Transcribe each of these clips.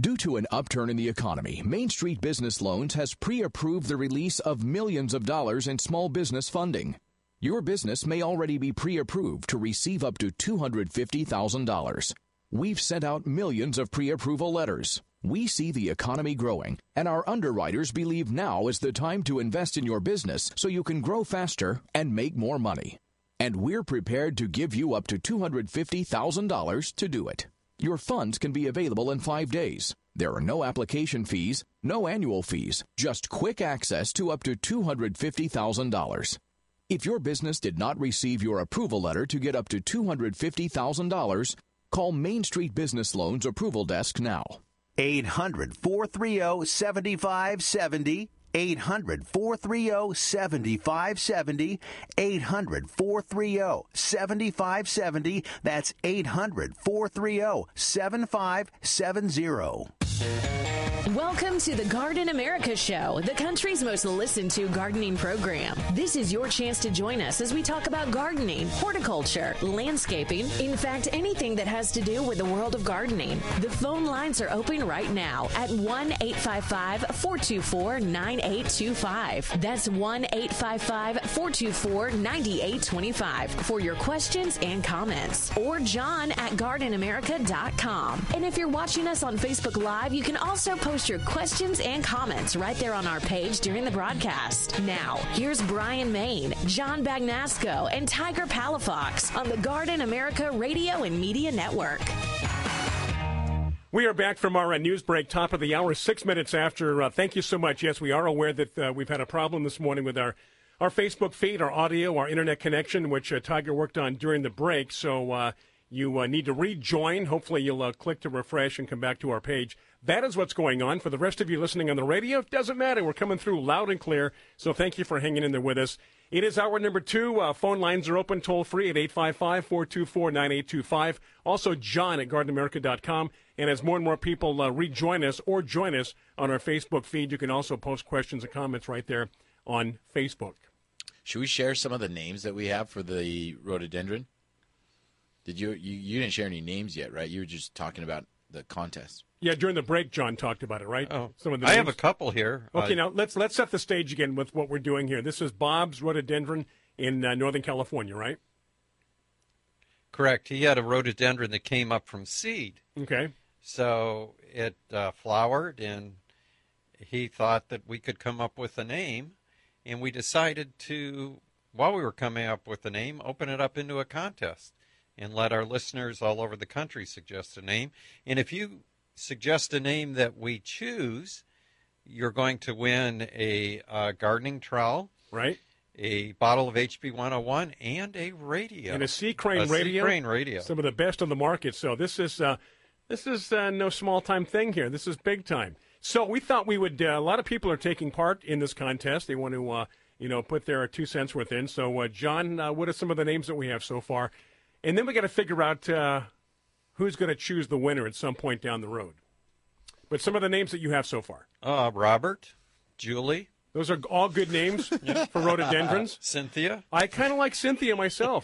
Due to an upturn in the economy, Main Street Business Loans has pre-approved the release of millions of dollars in small business funding. Your business may already be pre-approved to receive up to $250,000. We've sent out millions of pre-approval letters. We see the economy growing, and our underwriters believe now is the time to invest in your business so you can grow faster and make more money. And we're prepared to give you up to $250,000 to do it. Your funds can be available in 5 days. There are no application fees, no annual fees, just quick access to up to $250,000. If your business did not receive your approval letter to get up to $250,000, call Main Street Business Loans Approval Desk now. 800-430-7570. 800-430-7570. 800-430-7570. That's 800-430-7570. Welcome to the Garden America Show, the country's most listened to gardening program. This is your chance to join us as we talk about gardening, horticulture, landscaping, in fact, anything that has to do with the world of gardening. The phone lines are open right now at 1-855-424-9825. That's 1-855-424-9825 for your questions and comments. Or John at gardenamerica.com. And if you're watching us on Facebook Live, you can also post your questions and comments right there on our page during the broadcast. Now, here's Brian Main, John Bagnasco, and Tiger Palafox on the Garden America Radio and Media Network. We are back from our news break, top of the hour, 6 minutes after. Thank you so much. Yes, we are aware that we've had a problem this morning with our Facebook feed, our audio, our internet connection, which Tiger worked on during the break. So you need to rejoin. Hopefully you'll click to refresh and come back to our page. That is what's going on. For the rest of you listening on the radio, it doesn't matter. We're coming through loud and clear, so thank you for hanging in there with us. It is hour number 2. Phone lines are open toll-free at 855-424-9825. Also, John at gardenamerica.com. And as more and more people rejoin us or join us on our Facebook feed, you can also post questions and comments right there on Facebook. Should we share some of the names that we have for the rhododendron? Did you didn't share any names yet, right? You were just talking about the contest. Yeah, during the break, John talked about it, right? Oh, some of the I names. have a couple here. Okay, now let's set the stage again with what we're doing here. This is Bob's rhododendron in Northern California, right? Correct. He had a rhododendron that came up from seed. Okay. So it flowered, and he thought that we could come up with a name, and we decided to, while we were coming up with the name, open it up into a contest and let our listeners all over the country suggest a name. And if you suggest a name that we choose, you're going to win a gardening trowel, right? A bottle of HB 101, and a radio. And a Sea Crane radio. Sea Crane radio. Some of the best on the market. So this is no small-time thing here. This is big time. So we thought we would, a lot of people are taking part in this contest. They want to, put their 2 cents worth in. So, John, what are some of the names that we have so far? And then we got to figure out who's going to choose the winner at some point down the road. But some of the names that you have so far. Robert, Julie. Those are all good names for rhododendrons. Cynthia. I kind of like Cynthia myself.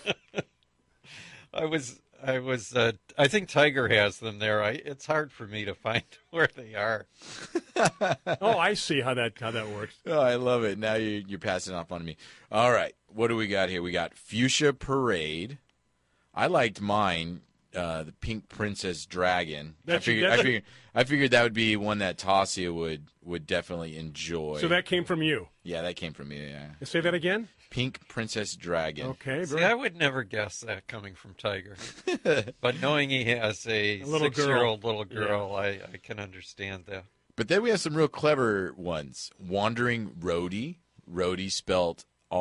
I think Tiger has them there. It's hard for me to find where they are. Oh, I see how that works. Oh, I love it. Now you're passing off on me. All right, what do we got here? We got Fuchsia Parade. I liked mine, the Pink Princess Dragon. I figured that would be one that Tasia would definitely enjoy. So that came from you? Yeah, that came from me, yeah. Say that again? Pink Princess Dragon. Okay. See, I would never guess that coming from Tiger. But knowing he has a little 6-year-old little girl, yeah. I can understand that. But then we have some real clever ones. Wandering Rhody. Rhody spelled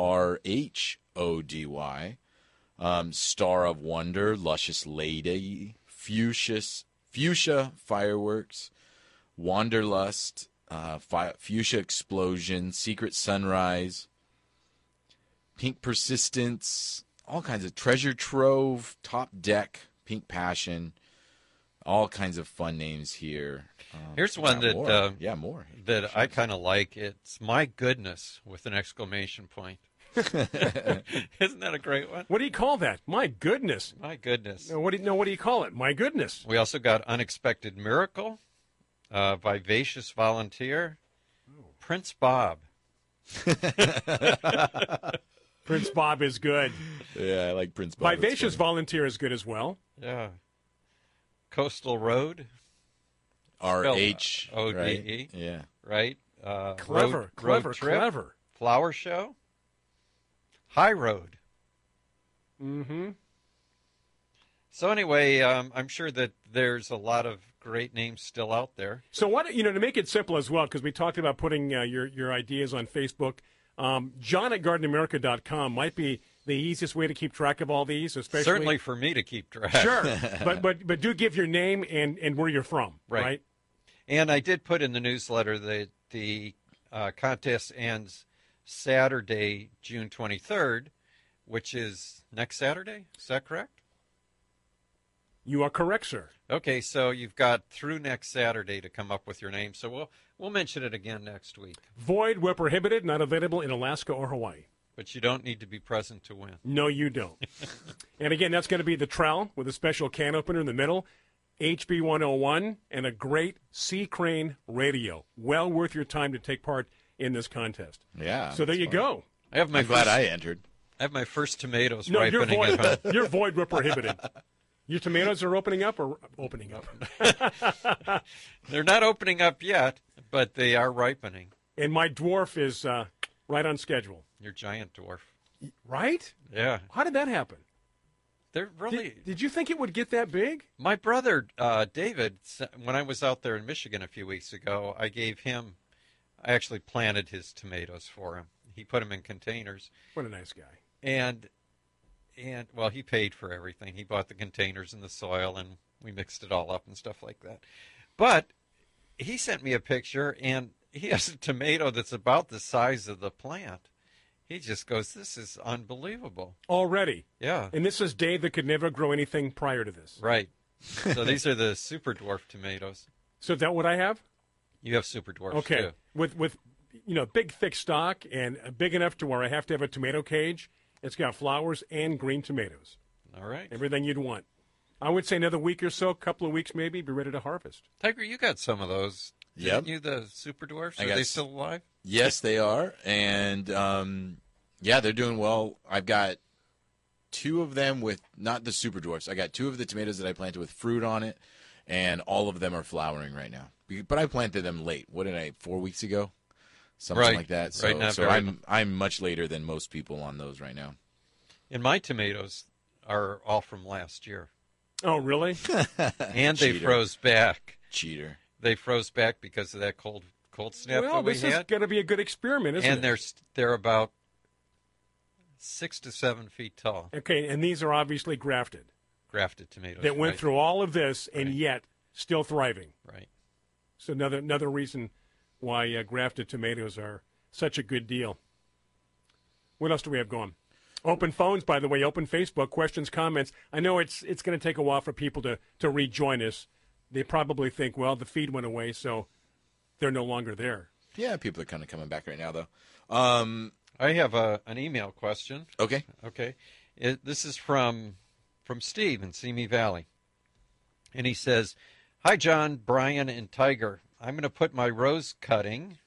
R-H-O-D-Y. Star of Wonder, Luscious Lady, Fuchsia Fireworks, Wanderlust, Fuchsia Explosion, Secret Sunrise, Pink Persistence, all kinds of Treasure Trove, Top Deck, Pink Passion, all kinds of fun names here. Here's one that more that I kind of like. It's My Goodness with an exclamation point. Isn't that a great one? What do you call that? My goodness. My goodness. What do you call it? My goodness. We also got Unexpected Miracle, Vivacious Volunteer, Prince Bob. Prince Bob is good. Yeah, I like Prince Bob. Vivacious Volunteer is good as well. Yeah. Coastal Road. R-H. O-D-E. Right? Yeah. Right? Clever, road trip, clever. Flower Show. High Road. Mm-hmm. So anyway, I'm sure that there's a lot of great names still out there. So what, to make it simple as well, because we talked about putting your ideas on Facebook, John at GardenAmerica.com might be the easiest way to keep track of all these, especially. Certainly for me to keep track. Sure, but do give your name and where you're from, right? And I did put in the newsletter that the contest ends Saturday, June 23rd, which is next Saturday. Is that correct? You are correct, sir. Okay, so you've got through next Saturday to come up with your name. So we'll mention it again next week. Void where prohibited, not available in Alaska or Hawaii. But you don't need to be present to win. No, you don't. And again, that's going to be the trowel with a special can opener in the middle, HB 101, and a great Sea Crane radio. Well worth your time to take part in this contest. Yeah. So there you go. I'm glad I entered. I have my first tomatoes No, ripening at home. You're void where prohibited. Your tomatoes are opening up or opening up? They're not opening up yet, but they are ripening. And my dwarf is right on schedule. Your giant dwarf. Right? Yeah. How did that happen? They're really. Did you think it would get that big? My brother, David, when I was out there in Michigan a few weeks ago, I actually planted his tomatoes for him. He put them in containers. What a nice guy. And well, he paid for everything. He bought the containers and the soil, and we mixed it all up and stuff like that. But he sent me a picture, and he has a tomato that's about the size of the plant. He just goes, "This is unbelievable." Already? Yeah. And this is Dave that could never grow anything prior to this. Right. So these are the super dwarf tomatoes. So is that what I have? You have super dwarfs, okay. too. With big, thick stalk and big enough to where I have to have a tomato cage. It's got flowers and green tomatoes. All right. Everything you'd want. I would say another week or so, couple of weeks maybe, be ready to harvest. Tiger, you got some of those. Yep. Didn't you, the super dwarfs? Are they still alive? Yes, they are. And, they're doing well. I've got two of them with, not the super dwarfs. I got two of the tomatoes that I planted with fruit on it, and all of them are flowering right now. But I planted them late. What did 4 weeks ago? Something like that. So, I'm much later than most people on those right now. And my tomatoes are all from last year. Oh, really? And they froze back. Cheater. They froze back because of that cold snap that we had. Well, this is going to be a good experiment, isn't it? And they're about 6 to 7 feet tall. Okay, and these are obviously grafted. Grafted tomatoes. That went through all of this and yet still thriving. Right. So another reason why grafted tomatoes are such a good deal. What else do we have going? Open phones, by the way, open Facebook, questions, comments. I know it's going to take a while for people to rejoin us. They probably think, well, the feed went away, so they're no longer there. Yeah, people are kind of coming back right now, though. I have an email question. Okay. This is from Steve in Simi Valley. And he says, "Hi, John, Brian, and Tiger. I'm going to put my rose cutting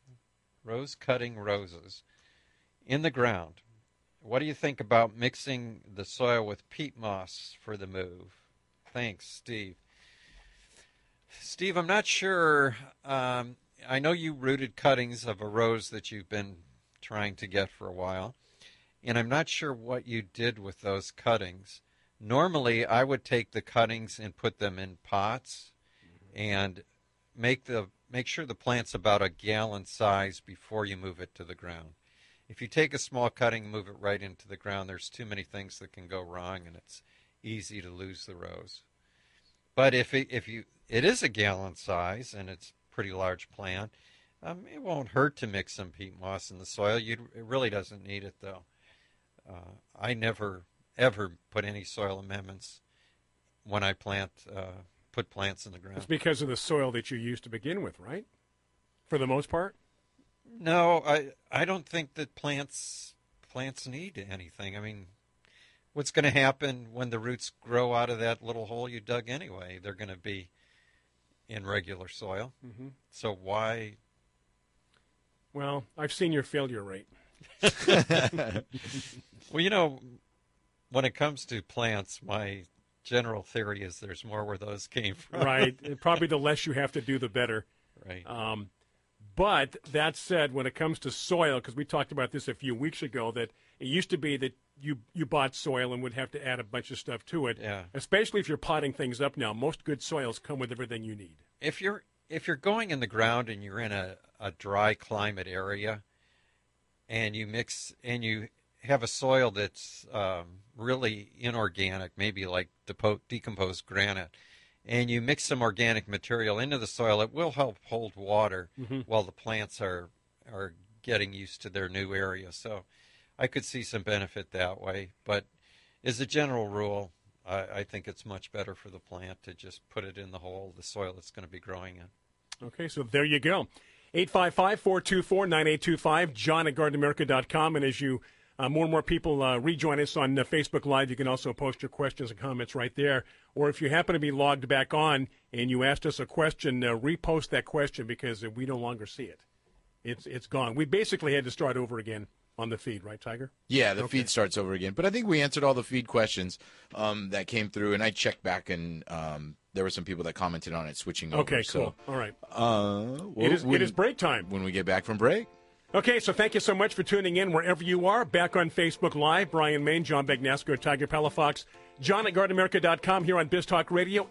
roses in the ground. What do you think about mixing the soil with peat moss for the move? Thanks, Steve." Steve, I'm not sure. I know you rooted cuttings of a rose that you've been trying to get for a while, and I'm not sure what you did with those cuttings. Normally, I would take the cuttings and put them in pots and make sure the plant's about a gallon size before you move it to the ground. If you take a small cutting and move it right into the ground, there's too many things that can go wrong, and it's easy to lose the rose. But if it is a gallon size and it's a pretty large plant, it won't hurt to mix some peat moss in the soil. It really doesn't need it, though. I never ever put any soil amendments when I put plants in the ground. It's because of the soil that you used to begin with, right? For the most part? No, I don't think that plants need anything. I mean, what's going to happen when the roots grow out of that little hole you dug anyway? They're going to be in regular soil. Mm-hmm. So why? Well, I've seen your failure rate. Well, when it comes to plants, my general theory is there's more where those came from. Right. And probably the less you have to do, the better. Right. But that said, when it comes to soil, because we talked about this a few weeks ago, that it used to be that you bought soil and would have to add a bunch of stuff to it. Yeah. Especially if you're potting things up now. Most good soils come with everything you need. If you're going in the ground and you're in a dry climate area, and you have a soil that's really inorganic, maybe like decomposed granite, and you mix some organic material into the soil, it will help hold water while the plants are getting used to their new area. So I could see some benefit that way. But as a general rule, I think it's much better for the plant to just put it in the soil it's going to be growing in. Okay, so there you go. 855-424-9825, John at GardenAmerica.com. And as you more and more people rejoin us on Facebook Live, you can also post your questions and comments right there. Or if you happen to be logged back on and you asked us a question, repost that question because we no longer see it. It's gone. We basically had to start over again on the feed, right, Tiger? Yeah, the feed starts over again. But I think we answered all the feed questions that came through, and I checked back, and there were some people that commented on it switching over. Okay, cool. So, all right. It is break time. When we get back from break. Okay, so thank you so much for tuning in wherever you are. Back on Facebook Live, Brian Main, John Bagnasco, Tiger Palafox, John at GardenAmerica.com here on Biz Talk Radio,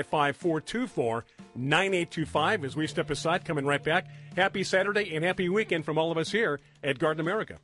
855-424-9825. As we step aside, coming right back. Happy Saturday and happy weekend from all of us here at Garden America.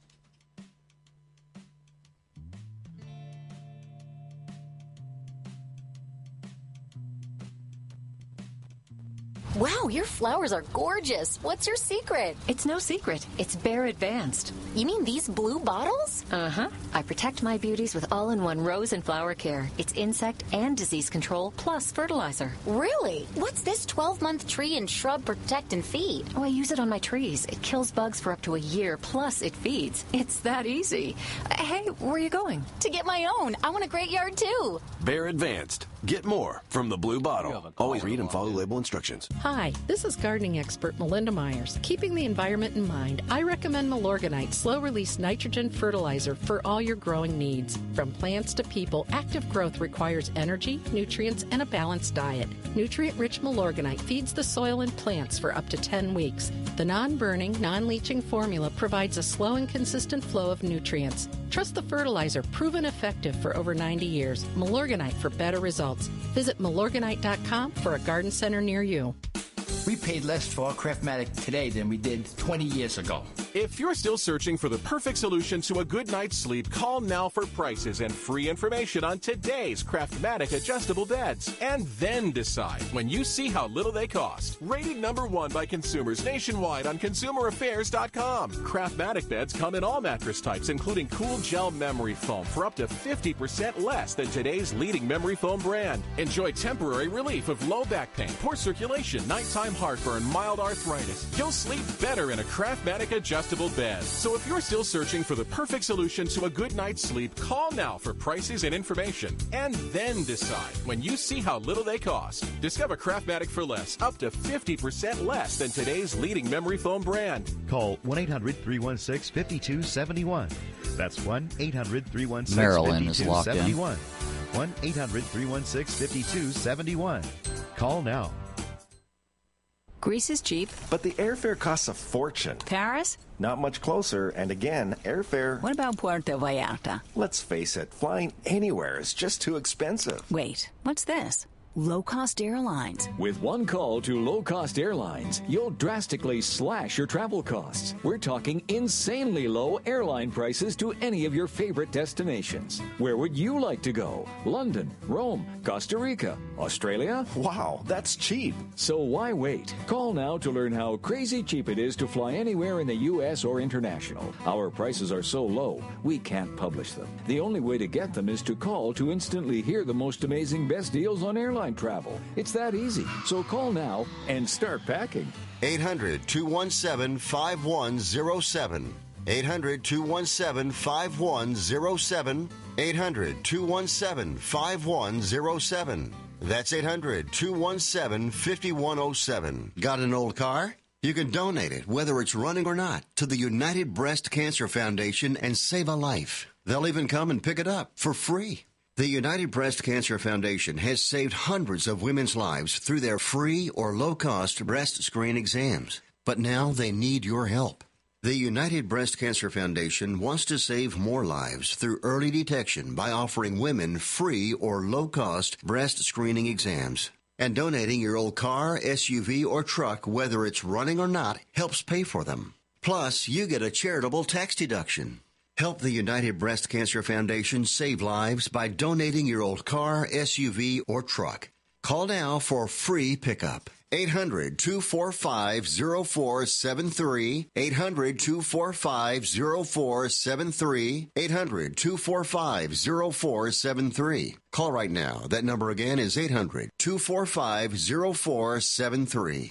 Wow, your flowers are gorgeous. What's your secret? It's no secret. It's Bear Advanced. You mean these blue bottles? Uh-huh. I protect my beauties with all-in-one rose and flower care. It's insect and disease control plus fertilizer. Really? What's this 12-month tree and shrub protect and feed? Oh, I use it on my trees. It kills bugs for up to a year, plus it feeds. It's that easy. Hey, where are you going? To get my own. I want a great yard, too. Bear Advanced. Get more from the blue bottle. Always read and follow label instructions. Hi, this is gardening expert Melinda Myers. Keeping the environment in mind, I recommend Milorganite slow-release nitrogen fertilizer for all your growing needs. From plants to people, active growth requires energy, nutrients, and a balanced diet. Nutrient-rich Milorganite feeds the soil and plants for up to 10 weeks. The non-burning, non-leaching formula provides a slow and consistent flow of nutrients. Trust the fertilizer, proven effective for over 90 years. Milorganite for better results. Visit Milorganite.com for a garden center near you. We paid less for our Craftmatic today than we did 20 years ago. If you're still searching for the perfect solution to a good night's sleep, call now for prices and free information on today's Craftmatic adjustable beds. And then decide when you see how little they cost. Rated #1 by consumers nationwide on ConsumerAffairs.com. Craftmatic beds come in all mattress types, including cool gel memory foam for up to 50% less than today's leading memory foam brand. Enjoy temporary relief of low back pain, poor circulation, nighttime heartburn, mild arthritis. You'll sleep better in a Craftmatic adjustable bed. So if you're still searching for the perfect solution to a good night's sleep, call now for prices and information. And then decide when you see how little they cost. Discover Craftmatic for less, up to 50% less than today's leading memory foam brand. Call 1-800-316-5271. That's 1-800-316-5271. Maryland is locked in. 1-800-316-5271. Call now. Greece is cheap. But the airfare costs a fortune. Paris? Not much closer, and again, airfare... What about Puerto Vallarta? Let's face it, flying anywhere is just too expensive. Wait, what's this? Low-cost airlines. With one call to low-cost airlines, you'll drastically slash your travel costs. We're talking insanely low airline prices to any of your favorite destinations. Where would you like to go? London, Rome, Costa Rica, Australia? Wow, that's cheap. So why wait? Call now to learn how crazy cheap it is to fly anywhere in the U.S. or international. Our prices are so low, we can't publish them. The only way to get them is to call to instantly hear the most amazing best deals on airline travel. It's that easy. So call now and start packing. 800-217-5107. 800-217-5107. 800-217-5107. That's 800-217-5107. Got an old car? You can donate it, whether it's running or not, to the United Breast Cancer Foundation and save a life. They'll even come and pick it up for free. The United Breast Cancer Foundation has saved hundreds of women's lives through their free or low-cost breast screen exams. But now they need your help. The United Breast Cancer Foundation wants to save more lives through early detection by offering women free or low-cost breast screening exams. And donating your old car, SUV, or truck, whether it's running or not, helps pay for them. Plus, you get a charitable tax deduction. Help the United Breast Cancer Foundation save lives by donating your old car, SUV, or truck. Call now for free pickup. 800-245-0473. 800-245-0473. 800-245-0473. Call right now. That number again is 800-245-0473.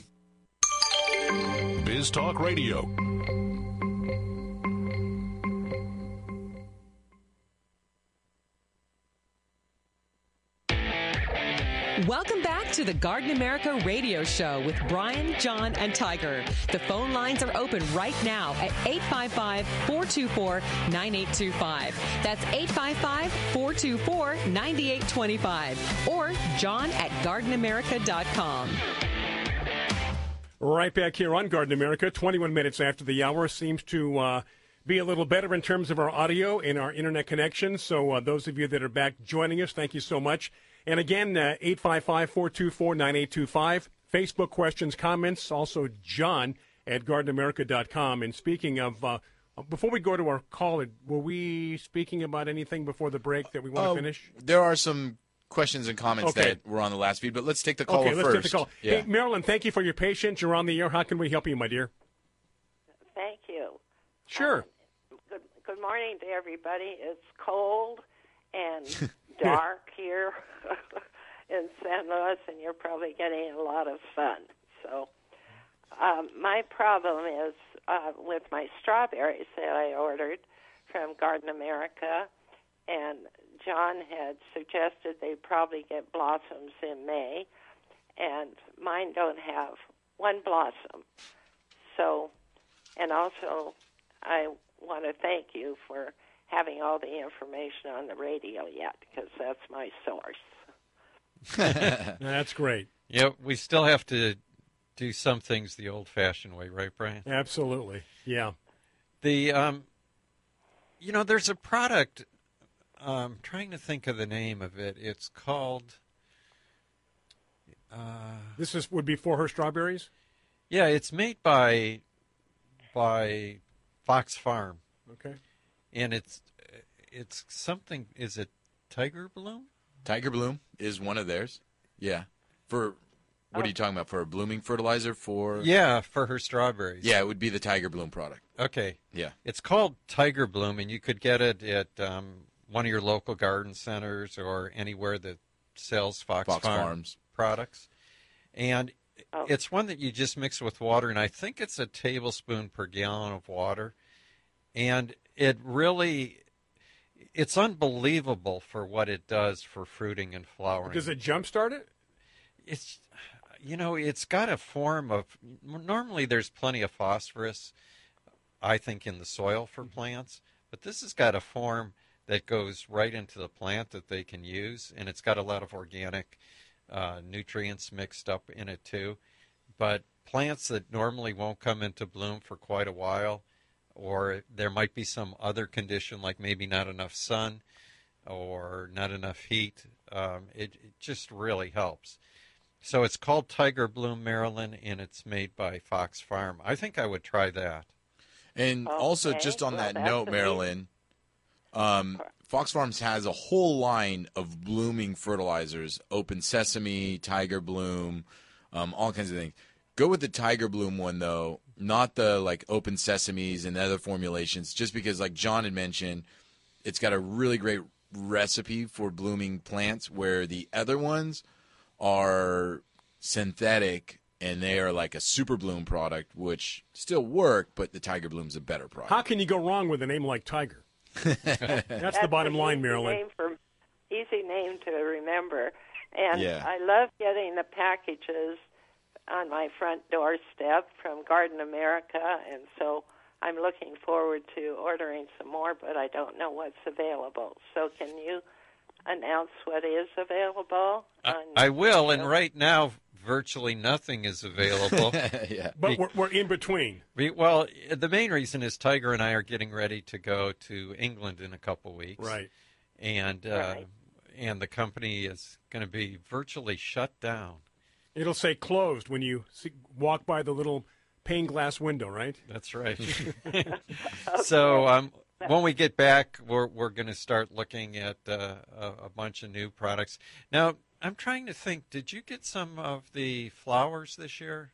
Biz Talk Radio. Welcome back to the Garden America radio show with Brian, John, and Tiger. The phone lines are open right now at 855-424-9825. That's 855-424-9825. Or John at GardenAmerica.com. Right back here on Garden America, 21 minutes after the hour. Seems to be a little better in terms of our audio and our internet connection. So those of you that are back joining us, thank you so much. And again, 855-424-9825. Facebook questions, comments, also John at GardenAmerica.com. And speaking of, before we go to our call, were we speaking about anything before the break that we want to finish? There are some questions and comments that were on the last feed, but let's take the caller first. Okay, let's take the call. Yeah. Hey, Marilyn, thank you for your patience. You're on the air. How can we help you, my dear? Thank you. Sure. Good morning to everybody. It's cold and dark here in San Luis, and you're probably getting a lot of sun. So my problem is with my strawberries that I ordered from Garden America, and John had suggested they probably get blossoms in May, and mine don't have one blossom. So, and also I want to thank you for having all the information on the radio yet, because that's my source. That's great. Yeah, we still have to do some things the old-fashioned way, right, Brian? Absolutely, yeah. The, there's a product, I'm trying to think of the name of it. It's called... This would be For Her Strawberries? Yeah, it's made by Fox Farm. Okay. And it's something, is it Tiger Bloom? Tiger Bloom is one of theirs. Yeah. What are you talking about? For a blooming fertilizer for? Yeah, for her strawberries. Yeah, it would be the Tiger Bloom product. Okay. Yeah. It's called Tiger Bloom, and you could get it at one of your local garden centers or anywhere that sells Fox Farms products. And it's one that you just mix with water, and I think it's a tablespoon per gallon of water. And it's unbelievable for what it does for fruiting and flowering. Does it jumpstart it? It's got a form of, normally there's plenty of phosphorus, I think, in the soil for plants, but this has got a form that goes right into the plant that they can use, and it's got a lot of organic nutrients mixed up in it too. But plants that normally won't come into bloom for quite a while, or there might be some other condition like maybe not enough sun or not enough heat, it just really helps. So it's called Tiger Bloom, Maryland, and it's made by Fox Farm. I think I would try that. And also, just on that note, Marilyn, Fox Farms has a whole line of blooming fertilizers, Open Sesame, Tiger Bloom, all kinds of things. Go with the Tiger Bloom one, though, not the Open Sesames and other formulations, just because, like John had mentioned, it's got a really great recipe for blooming plants, where the other ones are synthetic and they are like a super bloom product, which still work, but the Tiger Bloom's a better product. How can you go wrong with a name like Tiger? That's the bottom line, Marilyn. Easy name to remember. And I love getting the packages on my front doorstep from Garden America, and so I'm looking forward to ordering some more, but I don't know what's available. So can you announce what is available? I will, and right now virtually nothing is available. But we're in between. Well, the main reason is Tiger and I are getting ready to go to England in a couple weeks. Right. And and the company is going to be virtually shut down. It'll say closed when you walk by the little pane glass window, right? That's right. So when we get back, we're going to start looking at a bunch of new products. Now, I'm trying to think, did you get some of the flowers this year,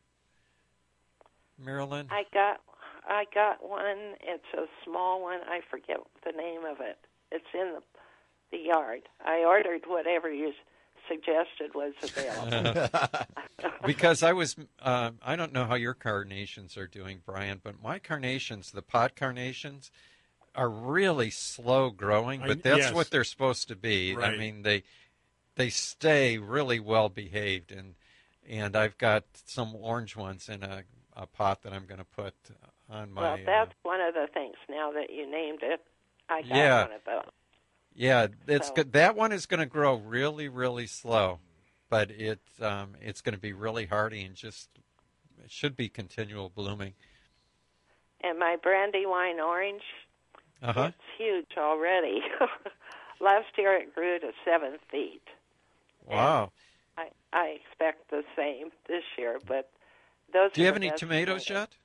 Marilyn? I got one. It's a small one. I forget the name of it. It's in the yard. I ordered whatever you suggested was available. Because I don't know how your carnations are doing, Brian, but my carnations, the pot carnations, are really slow growing, but that's what they're supposed to be. Right. I mean, they stay really well behaved, and I've got some orange ones in a pot that I'm going to put on my... Well, that's one of the things, now that you named it. I got one of those. Yeah, it's good. That one is going to grow really, really slow, but it's going to be really hardy and it should be continual blooming. And my Brandywine orange, it's huge already. Last year it grew to 7 feet. Wow. And I expect the same this year, but those. Do you have any tomatoes yet?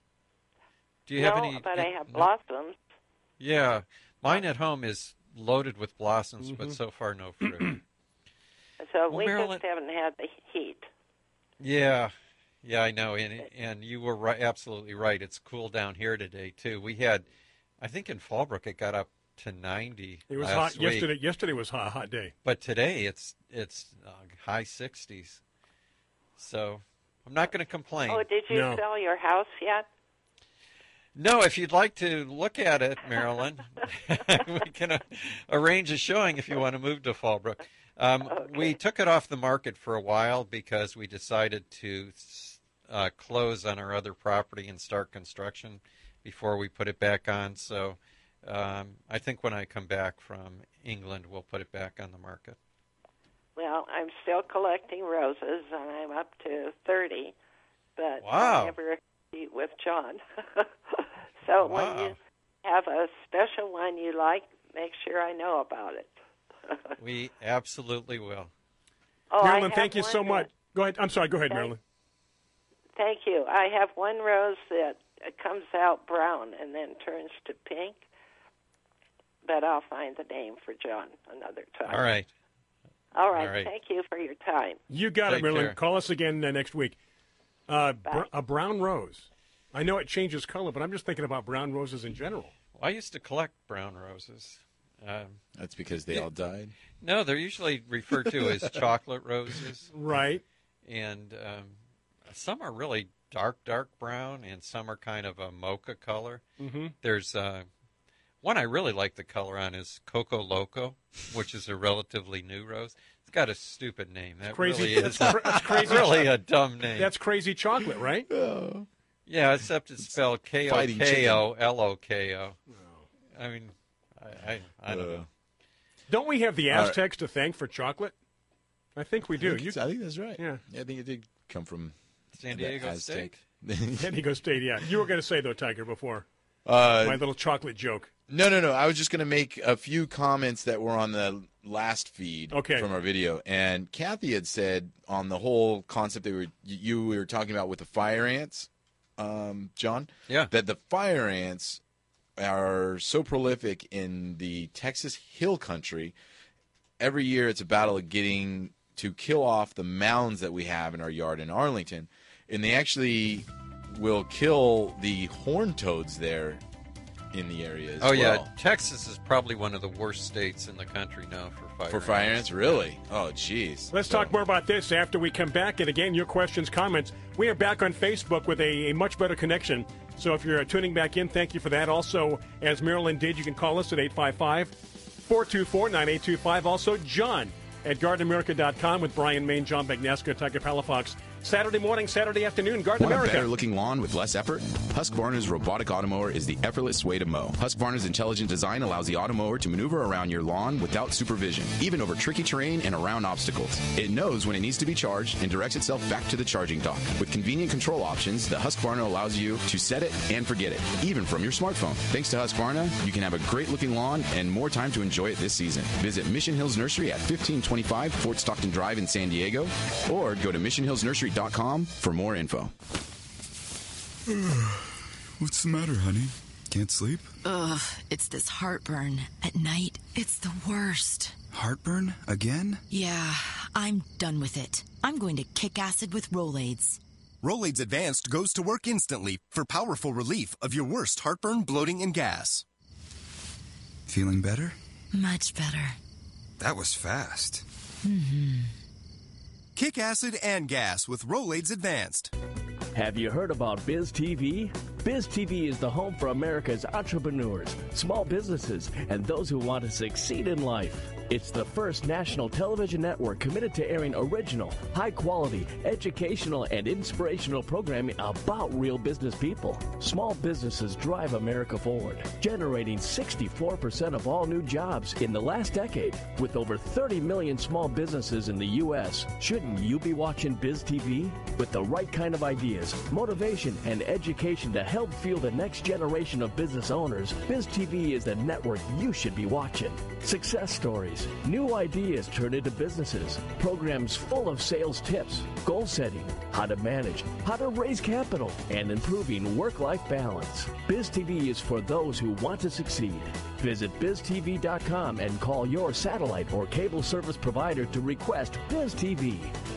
Do you have any? But I have blossoms. Yeah, mine at home is loaded with blossoms, but so far no fruit. So we just haven't had the heat. Yeah, I know, and you were absolutely right. It's cool down here today too. We had, I think in Fallbrook it got up to 90. It was last hot week. yesterday. Yesterday was a hot day. But today it's high 60s. So I'm not going to complain. Oh, did you sell your house yet? No, if you'd like to look at it, Marilyn, we can arrange a showing if you want to move to Fallbrook. We took it off the market for a while because we decided to close on our other property and start construction before we put it back on. So I think when I come back from England, we'll put it back on the market. Well, I'm still collecting roses, and I'm up to 30, but wow. I never compete with John. So when you have a special one you like, make sure I know about it. We absolutely will. Marilyn, thank you so much. Go ahead. I'm sorry. Go ahead, Marilyn. Thank you. I have one rose that comes out brown and then turns to pink, but I'll find the name for John another time. All right. All right. Thank you for your time. You got it, Marilyn. Call us again next week. A brown rose. I know it changes color, but I'm just thinking about brown roses in general. Well, I used to collect brown roses. That's because they all died? No, they're usually referred to as chocolate roses. Right. And some are really dark brown, and some are kind of a mocha color. Mm-hmm. There's one I really like the color on is Coco Loco, which is a relatively new rose. It's got a stupid name. That crazy. Really is it's crazy. Really a dumb name. That's Crazy Chocolate, right? Yeah, except it's spelled K-O-K-O-L-O-K-O. I mean, I don't know. Don't we have the Aztecs to thank for chocolate? I think we do. I think that's right. Yeah, I think it did come from San Diego State. San Diego State, yeah. You were going to say, though, Tiger, before. My little chocolate joke. No. I was just going to make a few comments that were on the last feed from our video. And Kathy had said on the whole concept that you were talking about with the fire ants, John, that the fire ants are so prolific in the Texas Hill Country. Every year it's a battle of getting to kill off the mounds that we have in our yard in Arlington. And they actually will kill the horned toads there in the area as well. Yeah, Texas is probably one of the worst states in the country now for fire ants. Really? Oh, jeez. Let's talk more about this after we come back. And again, your questions, comments. We are back on Facebook with a much better connection. So if you're tuning back in, thank you for that. Also, as Marilyn did, you can call us at 855-424-9825. Also, John at GardenAmerica.com with Brian Main, John Bagnesca, Tiger Palafox. Saturday morning, Saturday afternoon, Garden Want America. a better looking lawn with less effort? Husqvarna's robotic automower is the effortless way to mow. Husqvarna's intelligent design allows the automower to maneuver around your lawn without supervision, even over tricky terrain and around obstacles. It knows when it needs to be charged and directs itself back to the charging dock. With convenient control options, the Husqvarna allows you to set it and forget it, even from your smartphone. Thanks to Husqvarna, you can have a great looking lawn and more time to enjoy it this season. Visit Mission Hills Nursery at 1525 Fort Stockton Drive in San Diego, or go to missionhillsnursery.com for more info. What's the matter, honey? Can't sleep? Ugh, it's this heartburn. At night, it's the worst. Heartburn? Again? Yeah, I'm done with it. I'm going to kick acid with Rolaids. Rolaids Advanced goes to work instantly for powerful relief of your worst heartburn, bloating, and gas. Feeling better? Much better. That was fast. Mm-hmm. Kick acid and gas with Rolaids Advanced. Have you heard about Biz TV? Biz TV is the home for America's entrepreneurs, small businesses, and those who want to succeed in life. It's the first national television network committed to airing original, high-quality, educational, and inspirational programming about real business people. Small businesses drive America forward, generating 64% of all new jobs in the last decade. With over 30 million small businesses in the U.S., shouldn't you be watching Biz TV? With the right kind of ideas, motivation, and education to help fuel the next generation of business owners, Biz TV is the network you should be watching. Success stories, new ideas turned into businesses, programs full of sales tips, goal setting, how to manage, how to raise capital, and improving work-life balance. Biz TV is for those who want to succeed. Visit BizTV.com and call your satellite or cable service provider to request Biz TV.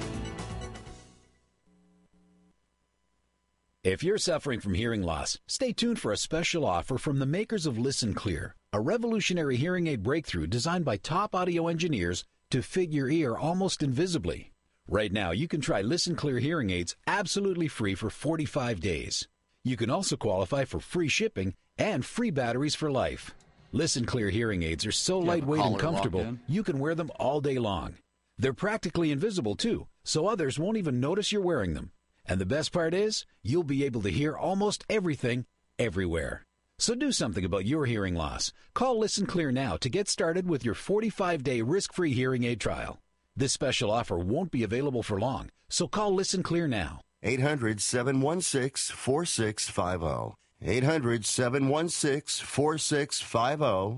If you're suffering from hearing loss, stay tuned for a special offer from the makers of Listen Clear, a revolutionary hearing aid breakthrough designed by top audio engineers to fit your ear almost invisibly. Right now, you can try Listen Clear hearing aids absolutely free for 45 days. You can also qualify for free shipping and free batteries for life. Listen Clear hearing aids are so lightweight and comfortable, you can wear them all day long. They're practically invisible, too, so others won't even notice you're wearing them. And the best part is, you'll be able to hear almost everything, everywhere. So do something about your hearing loss. Call Listen Clear now to get started with your 45-day risk-free hearing aid trial. This special offer won't be available for long, so call Listen Clear now. 800-716-4650. 800-716-4650.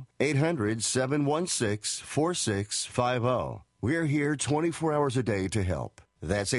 800-716-4650. We're here 24 hours a day to help. That's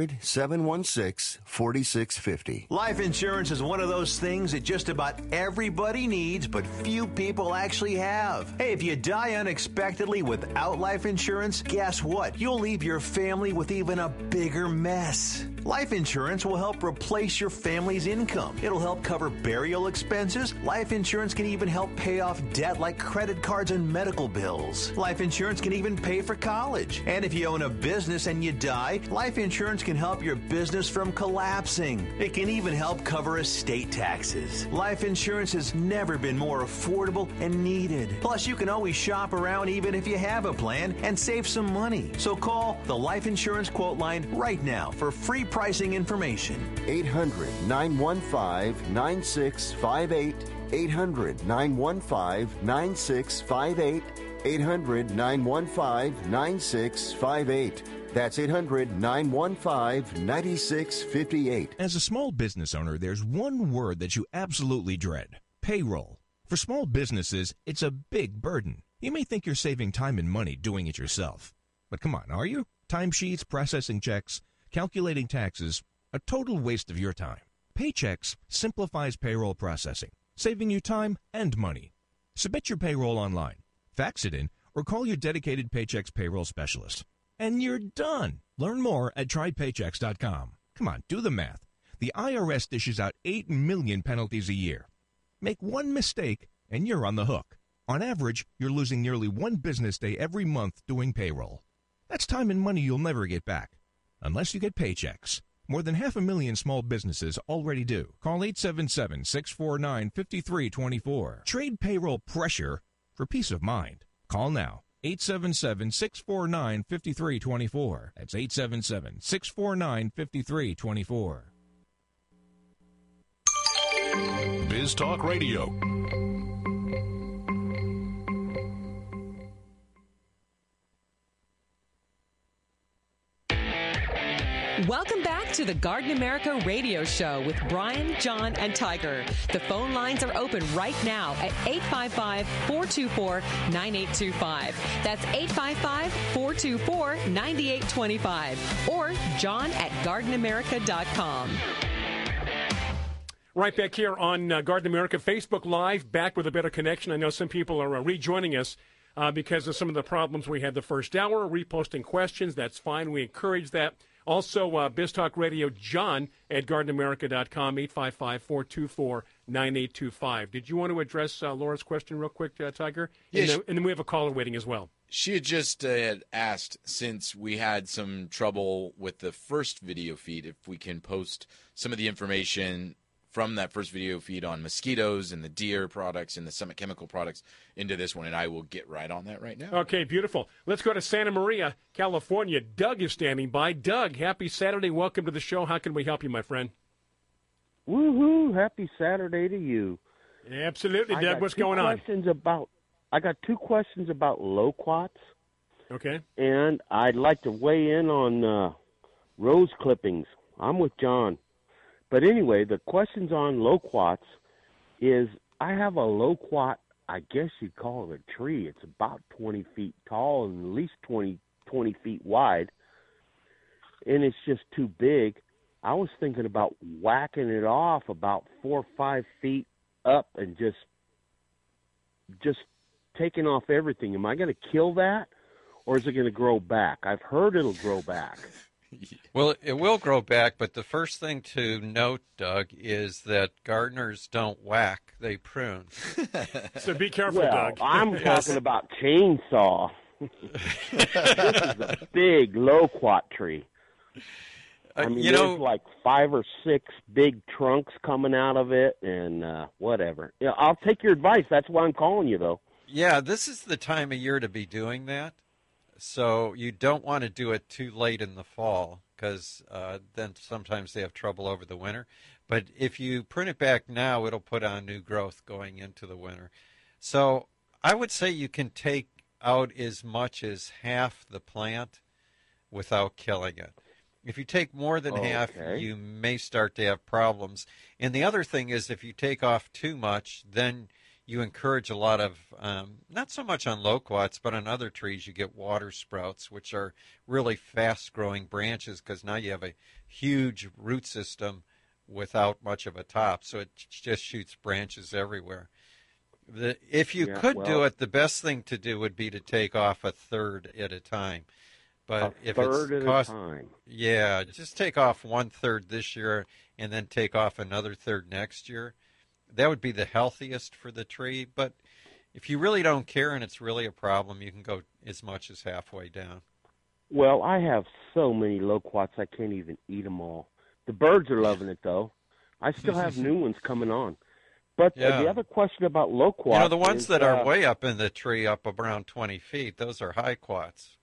800-716-4650. Life insurance is one of those things that just about everybody needs, but few people actually have. Hey, if you die unexpectedly without life insurance, guess what? You'll leave your family with even a bigger mess. Life insurance will help replace your family's income. It'll help cover burial expenses. Life insurance can even help pay off debt like credit cards and medical bills. Life insurance can even pay for college. And if you own a business and you die, life insurance can help your business from collapsing. It can even help cover estate taxes. Life insurance has never been more affordable and needed. Plus, you can always shop around even if you have a plan and save some money. So call the Life Insurance Quote Line right now for free pricing information. 800-915-9658. 800-915-9658. 800-915-9658. That's 800-915-9658. As a small business owner, there's one word that you absolutely dread: payroll. For small businesses, it's a big burden. You may think you're saving time and money doing it yourself. But come on, are you? Timesheets, processing checks, calculating taxes, a total waste of your time. Paychex simplifies payroll processing, saving you time and money. Submit your payroll online, fax it in, or call your dedicated Paychex payroll specialist. And you're done. Learn more at trypaychex.com. Come on, do the math. The IRS dishes out 8 million penalties a year. Make one mistake, and you're on the hook. On average, you're losing nearly one business day every month doing payroll. That's time and money you'll never get back, unless you get Paychex. More than 500,000 small businesses already do. Call 877-649-5324. Trade payroll pressure for peace of mind. Call now. 877-649-5324. That's 877-649-5324. Biz Talk Radio. Welcome back to the Garden America Radio Show with Brian, John, and Tiger. The phone lines are open right now at 855-424-9825. That's 855-424-9825. Or John at GardenAmerica.com. Right back here on Garden America Facebook Live, back with a better connection. I know some people are rejoining us because of some of the problems we had the first hour, reposting questions. That's fine. We encourage that. Also, BizTalk Radio, John at GardenAmerica.com, 855-424-9825. Did you want to address Laura's question real quick, Tiger? Yeah, and then we have a caller waiting as well. She had just had asked, since we had some trouble with the first video feed, if we can post some of the information from that first video feed on mosquitoes and the deer products and the Summit Chemical products into this one, and I will get right on that right now. Okay, beautiful. Let's go to Santa Maria, California. Doug is standing by. Doug, happy Saturday. Welcome to the show. How can we help you, my friend? Woohoo! Happy Saturday to you. Absolutely, Doug. What's going on? I got two questions about loquats. Okay. And I'd like to weigh in on rose clippings. I'm with John. But anyway, the questions on loquats is I have a loquat, I guess you'd call it a tree. It's about 20 feet tall and at least 20 feet wide, and it's just too big. I was thinking about whacking it off about 4 or 5 feet up and just taking off everything. Am I going to kill that, or is it going to grow back? I've heard it'll grow back. Well, it will grow back, but the first thing to note, Doug, is that gardeners don't whack, they prune. So be careful, Doug. I'm Yes. talking about chainsaw. This is a big loquat tree. I mean, there's like 5 or 6 big trunks coming out of it and whatever. Yeah, I'll take your advice. That's why I'm calling you, though. Yeah, this is the time of year to be doing that. So you don't want to do it too late in the fall because then sometimes they have trouble over the winter. But if you prune it back now, it'll put on new growth going into the winter. So I would say you can take out as much as half the plant without killing it. If you take more than half, you may start to have problems. And the other thing is if you take off too much, then you encourage a lot of, not so much on loquats, but on other trees, you get water sprouts, which are really fast-growing branches because now you have a huge root system without much of a top, so it just shoots branches everywhere. If you could do it, the best thing to do would be to take off a third at a time. But if it's a time. Yeah, just take off 1/3 this year and then take off another third next year. That would be the healthiest for the tree, but if you really don't care and it's really a problem, you can go as much as halfway down. Well, I have so many loquats I can't even eat them all. The birds are loving it, though. I still have new ones coming on. But the other question about loquats, the ones that are way up in the tree, up around 20 feet, those are high quats.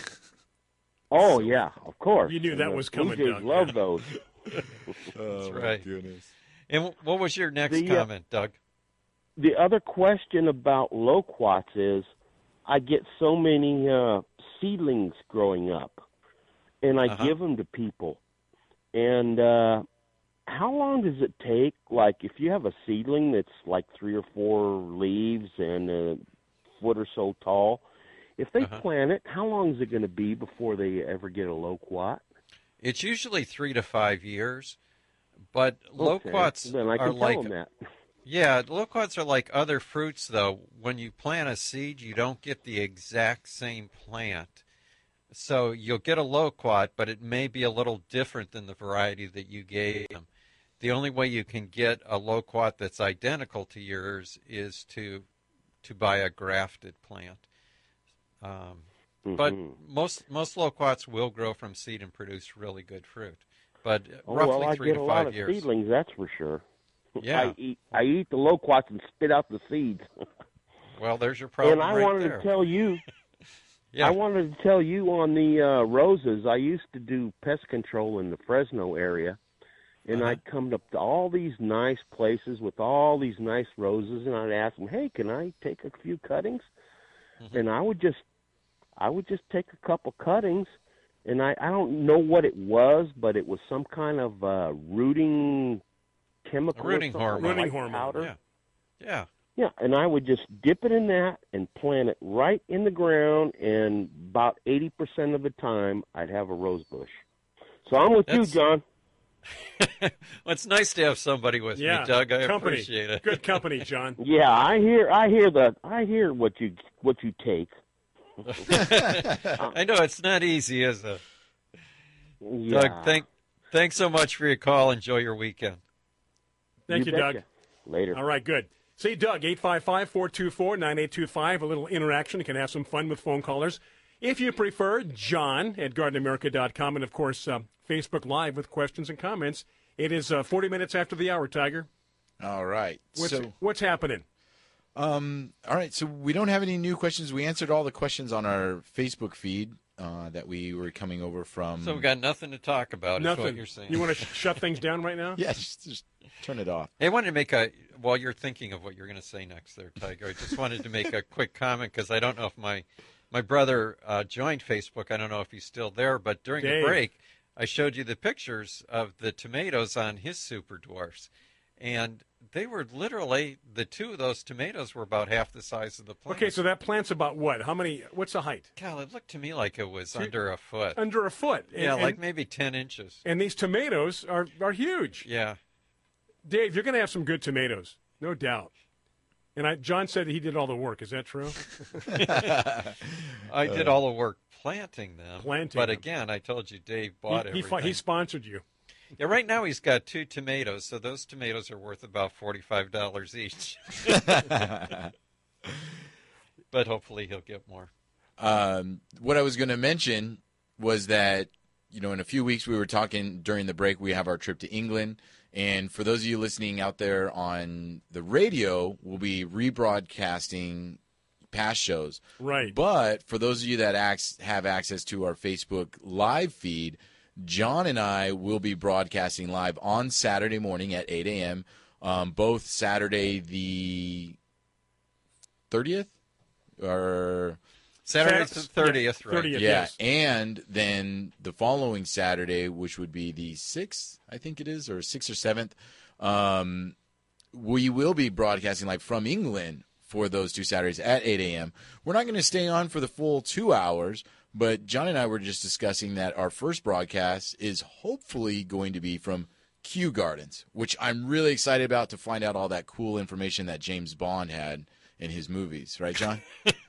Oh, yeah, of course. You knew that was coming, Blue Jays Doug. love those. That's right. Goodness. And what was your next comment, Doug? The other question about loquats is I get so many seedlings growing up, and I give them to people. And how long does it take? Like, if you have a seedling that's like 3 or 4 leaves and a foot or so tall, if they plant it, how long is it going to be before they ever get a loquat? It's usually 3 to 5 years. But loquats then I can are like tell them that. Yeah, loquats are like other fruits, though. When you plant a seed, you don't get the exact same plant. So you'll get a loquat, but it may be a little different than the variety that you gave them. The only way you can get a loquat that's identical to yours is to buy a grafted plant. But most loquats will grow from seed and produce really good fruit. But roughly 3 to 5 years. I get a lot of seedlings, that's for sure. Yeah. I eat the loquats and spit out the seeds. Well, there's your problem And I right wanted there. to tell you, Yeah. I wanted to tell you on the roses, I used to do pest control in the Fresno area, and I'd come up to all these nice places with all these nice roses, and I'd ask them, hey, can I take a few cuttings? And I would just take a couple cuttings, and I don't know what it was, but it was some kind of rooting chemical. Rooting hormone. Rooting hormone. Powder. Yeah. Yeah, and I would just dip it in that and plant it right in the ground, and about 80% of the time, I'd have a rose bush. So I'm with you, John. Well, it's nice to have somebody with me, Doug. I appreciate it. Good company, John. Yeah, I hear what you take. I know it's not easy, is it? Yeah. Doug, thanks so much for your call. Enjoy your weekend. Thank you, Doug. Later. All right, good. See, Doug, 855-424-9825. A little interaction. You can have some fun with phone callers. If you prefer, John at GardenAmerica.com, and, of course, Facebook Live with questions and comments. It is 40 minutes after the hour, Tiger. All right. What's happening? All right, so we don't have any new questions. We answered all the questions on our Facebook feed that we were coming over from. So we've got nothing to talk about, Nothing. is what you're saying. You want to shut things down right now? Yeah, just turn it off. Hey, I wanted to make while you're thinking of what you're going to say next there, Tiger, I just wanted to make a quick comment because I don't know if my brother joined Facebook. I don't know if he's still there, but during the break, I showed you the pictures of the tomatoes on his super dwarfs, and they were literally, the two of those tomatoes were about half the size of the plant. Okay, so that plant's about what? What's the height? God, it looked to me like it was under a foot. Under a foot. Yeah, like maybe 10 inches. And these tomatoes are huge. Yeah. Dave, you're going to have some good tomatoes, no doubt. And John said he did all the work. Is that true? I did all the work planting them. But again, I told you Dave bought everything. He sponsored you. Yeah, right now he's got 2 tomatoes, so those tomatoes are worth about $45 each. But hopefully he'll get more. What I was going to mention was that, in a few weeks we were talking during the break, we have our trip to England. And for those of you listening out there on the radio, we'll be rebroadcasting past shows. Right. But for those of you that have access to our Facebook live feed, John and I will be broadcasting live on Saturday morning at 8 a.m., both Saturday the 30th or Saturday the 30th, right? 30th, yeah, yes. And then the following Saturday, which would be the 6th, I think it is, or 6th or 7th, we will be broadcasting live from England for those 2 Saturdays at 8 a.m. We're not going to stay on for the full 2 hours, but John and I were just discussing that our first broadcast is hopefully going to be from Kew Gardens, which I'm really excited about to find out all that cool information that James Bond had in his movies. Right, John?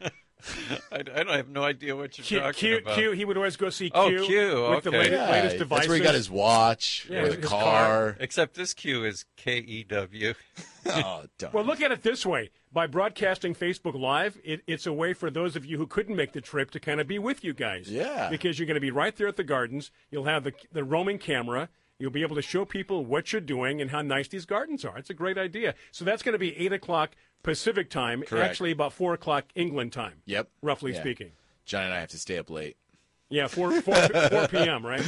I have no idea what you're talking about. Q, he would always go see Q. Oh, Q, with the latest devices. That's where he got his watch or the his car. Except this Q is K-E-W. Oh, well, look at it this way. By broadcasting Facebook Live, it's a way for those of you who couldn't make the trip to kind of be with you guys. Yeah. Because you're going to be right there at the gardens. You'll have the roaming camera. You'll be able to show people what you're doing and how nice these gardens are. It's a great idea. So that's going to be 8 o'clock Pacific time, Correct. Actually about 4 o'clock England time. Yep. Roughly speaking. John and I have to stay up late. Yeah, 4 p.m., right?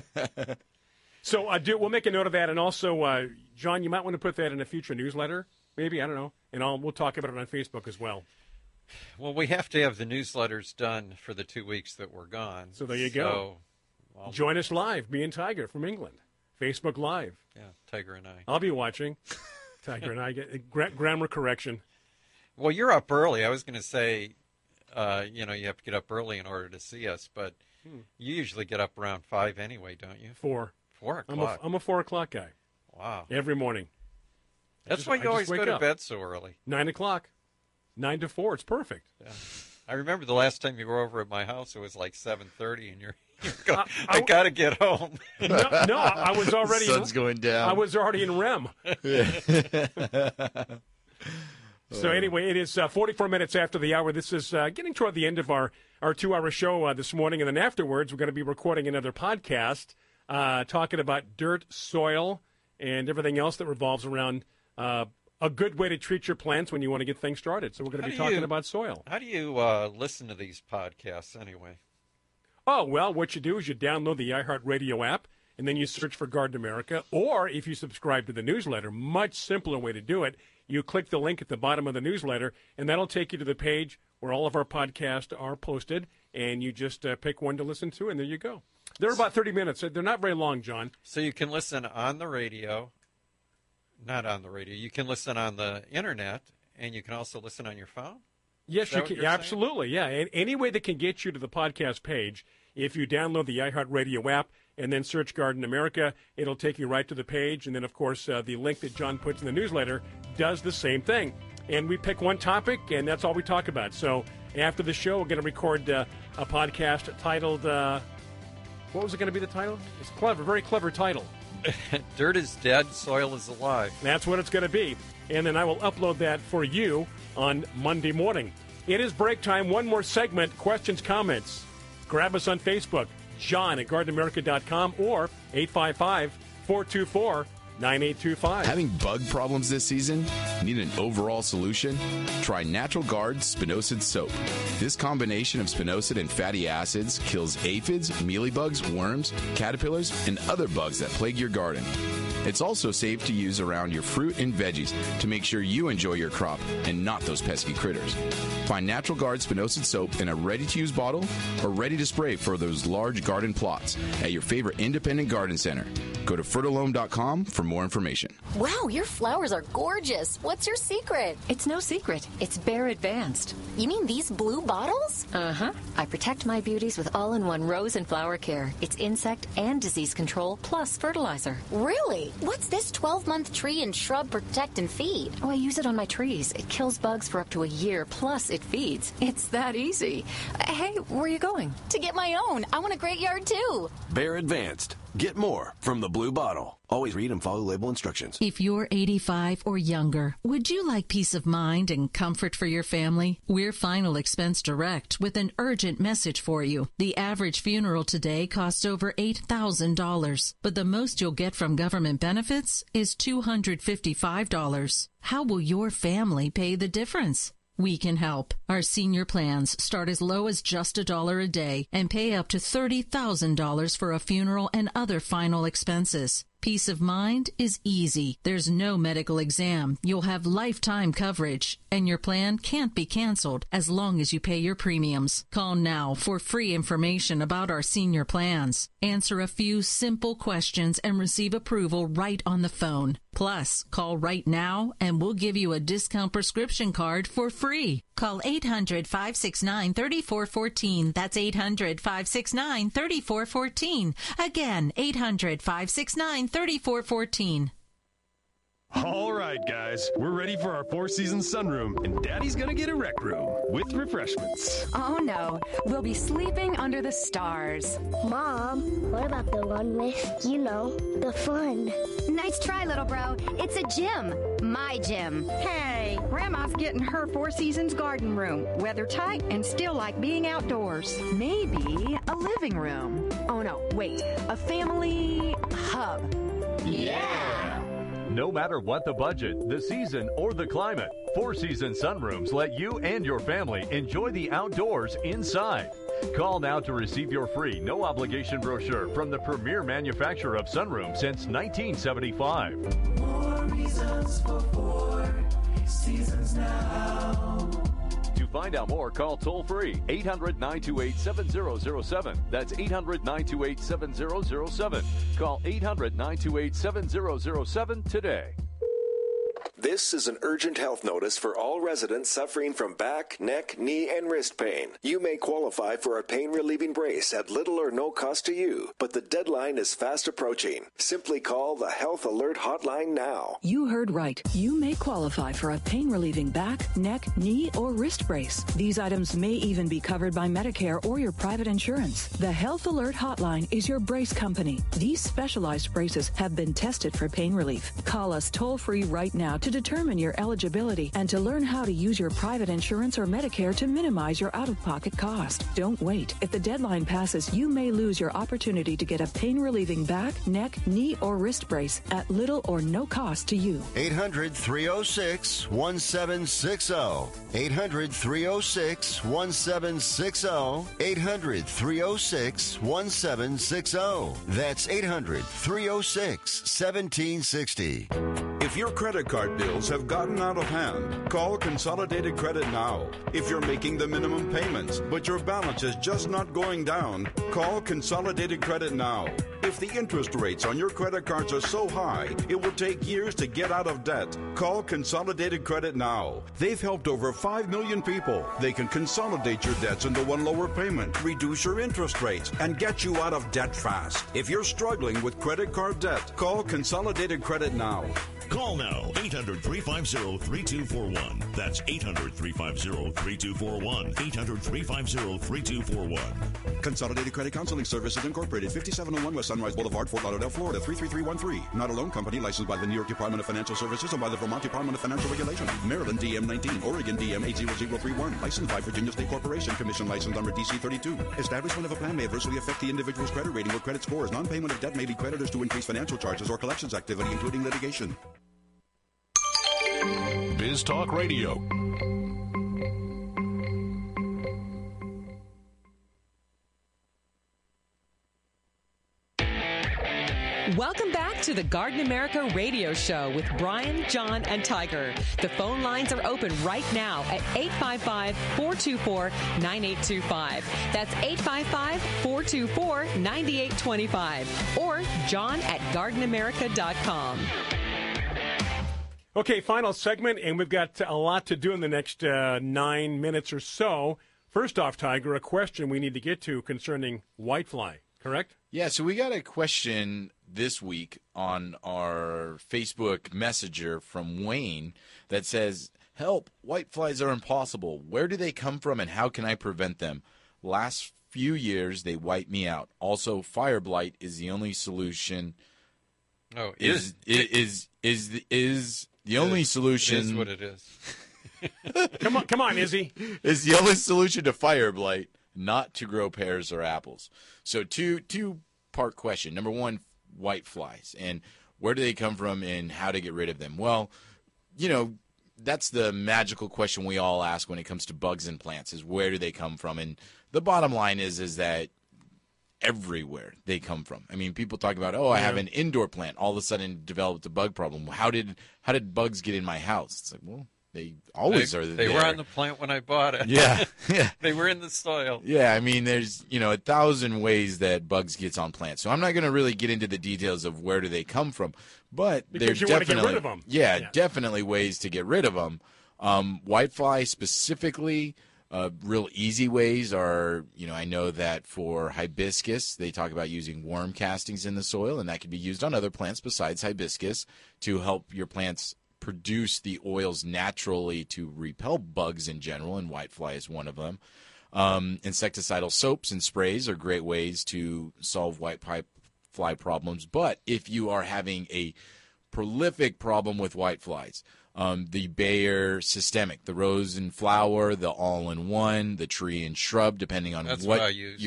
So we'll make a note of that. And also, John, you might want to put that in a future newsletter, maybe. I don't know. And we'll talk about it on Facebook as well. Well, we have to have the newsletters done for the 2 weeks that we're gone. So there you go. Join us live, me and Tiger from England. Facebook Live. Yeah, Tiger and I. I'll be watching. Tiger and I get grammar correction. Well, you're up early. I was going to say, you have to get up early in order to see us, but you usually get up around 5 anyway, don't you? 4. 4 o'clock. I'm a 4 o'clock guy. Wow. Every morning. That's why you always go to bed so early. 9 o'clock. 9 to 4. It's perfect. Yeah. I remember the last time you were over at my house, it was like 7:30, and you're going, I got to get home. No, I was already. Sun's going down. I was already in REM. So anyway, it is 44 minutes after the hour. This is getting toward the end of our 2-hour show this morning, and then afterwards we're going to be recording another podcast talking about dirt, soil, and everything else that revolves around a good way to treat your plants when you want to get things started. So we're going to be talking about soil. How do you listen to these podcasts anyway? Oh, well, what you do is you download the iHeartRadio app, and then you search for Garden America. Or if you subscribe to the newsletter, much simpler way to do it, you click the link at the bottom of the newsletter, and that'll take you to the page where all of our podcasts are posted, and you just pick one to listen to, and there you go. They're about 30 minutes. They're not very long, John. So you can listen on the radio. Not on the radio. You can listen on the internet, and you can also listen on your phone? Yes, you can. Absolutely, yeah. And any way that can get you to the podcast page, if you download the iHeartRadio app and then search Garden America, it'll take you right to the page. And then, of course, the link that John puts in the newsletter does the same thing. And we pick one topic, and that's all we talk about. So after the show, we're going to record a podcast titled, what was it going to be the title? It's clever, very clever title. Dirt is dead, soil is alive. That's what it's going to be. And then I will upload that for you on Monday morning. It is break time. One more segment, questions, comments. Grab us on Facebook, John at GardenAmerica.com or 855-424-9825. Having bug problems this season? Need an overall solution? Try Natural Guard Spinosad Soap. This combination of spinosad and fatty acids kills aphids, mealybugs, worms, caterpillars, and other bugs that plague your garden. It's also safe to use around your fruit and veggies to make sure you enjoy your crop and not those pesky critters. Find Natural Guard Spinosad Soap in a ready-to-use bottle or ready to spray for those large garden plots at your favorite independent garden center. Go to Fertilome.com for more information. Wow, your flowers are gorgeous. What's your secret? It's no secret. It's Bare Advanced. You mean these blue bottles? Uh-huh. I protect my beauties with all-in-one rose and flower care. It's insect and disease control plus fertilizer. Really? What's this 12-month tree and shrub protect and feed? Oh, I use it on my trees. It kills bugs for up to a year, plus it feeds. It's that easy. Hey, where are you going? To get my own. I want a great yard, too. Bare Advanced. Get more from the blue bottle. Always read and follow label instructions. If you're 85 or younger, would you like peace of mind and comfort for your family? We're Final Expense Direct with an urgent message for you. The average funeral today costs over $8,000, but the most you'll get from government benefits is $255. How will your family pay the difference? We can help. Our senior plans start as low as just $1 a day and pay up to $30,000 for a funeral and other final expenses. Peace of mind is easy. There's no medical exam. You'll have lifetime coverage, and your plan can't be canceled as long as you pay your premiums. Call now for free information about our senior plans. Answer a few simple questions and receive approval right on the phone. Plus, call right now and we'll give you a discount prescription card for free. Call 800-569-3414. That's 800-569-3414. Again, 800-569-3414. All right, guys, we're ready for our four-season sunroom, and Daddy's gonna get a rec room with refreshments. Oh, no. We'll be sleeping under the stars. Mom, what about the one with, the fun? Nice try, little bro. It's a gym. My gym. Hey, Grandma's getting her Four Seasons garden room. Weather tight and still like being outdoors. Maybe a living room. Oh, no, wait. A family hub. Yeah! No matter what the budget, the season, or the climate, Four Seasons Sunrooms let you and your family enjoy the outdoors inside. Call now to receive your free, no-obligation brochure from the premier manufacturer of sunrooms since 1975. More reasons for Four Seasons now. To find out more, call toll-free 800-928-7007. That's 800-928-7007. Call 800-928-7007 today. This is an urgent health notice for all residents suffering from back, neck, knee, and wrist pain. You may qualify for a pain-relieving brace at little or no cost to you, but the deadline is fast approaching. Simply call the Health Alert Hotline now. You heard right. You may qualify for a pain-relieving back, neck, knee, or wrist brace. These items may even be covered by Medicare or your private insurance. The Health Alert Hotline is your brace company. These specialized braces have been tested for pain relief. Call us toll-free right now to determine your eligibility and to learn how to use your private insurance or Medicare to minimize your out-of-pocket cost. Don't wait. If the deadline passes, you may lose your opportunity to get a pain-relieving back, neck, knee, or wrist brace at little or no cost to you. 800-306-1760. 800-306-1760. 800-306-1760. That's 800-306-1760. If your credit card bills have gotten out of hand, call Consolidated Credit now. If you're making the minimum payments, but your balance is just not going down, call Consolidated Credit now. If the interest rates on your credit cards are so high, it will take years to get out of debt. Call Consolidated Credit now. They've helped over 5 million people. They can consolidate your debts into one lower payment, reduce your interest rates, and get you out of debt fast. If you're struggling with credit card debt, call Consolidated Credit now. Call now, 800-350-3241. That's 800-350-3241. 800-350-3241. Consolidated Credit Counseling Services Incorporated, 5701 West Sunrise Boulevard, Fort Lauderdale, Florida, 33313. Not a loan company licensed by the New York Department of Financial Services and by the Vermont Department of Financial Regulation. Maryland DM 19, Oregon DM 80031. Licensed by Virginia State Corporation. Commission license number DC 32. Establishment of a plan may adversely affect the individual's credit rating or credit scores. Non-payment of debt may lead creditors to increase financial charges or collections activity, including litigation. Biz Talk Radio. Welcome back to the Garden America Radio Show with Brian, John, and Tiger. The phone lines are open right now at 855-424-9825. That's 855-424-9825. Or John at gardenamerica.com. Okay, final segment, and we've got a lot to do in the next 9 minutes or so. First off, Tiger, a question we need to get to concerning whitefly, correct? Yeah, so we got a question this week on our Facebook Messenger from Wayne that says, "Help, whiteflies are impossible. Where do they come from and how can I prevent them? Last few years, they wipe me out. Also, fire blight is the only solution." Oh, is the only solution. It is what it is. Come on, Izzy. Is the only solution to fire blight not to grow pears or apples? So two-part question. Number one, whiteflies, and where do they come from and how to get rid of them? Well, that's the magical question we all ask when it comes to bugs and plants, is where do they come from? And the bottom line is that everywhere they come from. I mean, people talk about, I have an indoor plant, all of a sudden developed a bug problem. How did bugs get in my house? It's like, well, they always are there. They were on the plant when I bought it. Yeah. They were in the soil. Yeah, I mean, there's, 1,000 ways that bugs get on plants. So I'm not going to really get into the details of where do they come from, but because there's you definitely, want to get rid of them. Yeah, definitely ways to get rid of them. Whitefly specifically, real easy ways are, I know that for hibiscus, they talk about using worm castings in the soil, and that can be used on other plants besides hibiscus to help your plants produce the oils naturally to repel bugs in general, and whitefly is one of them. Insecticidal soaps and sprays are great ways to solve whitefly problems, but if you are having a prolific problem with whiteflies, the Bayer Systemic, the rose and flower, the all-in-one, the tree and shrub, depending on what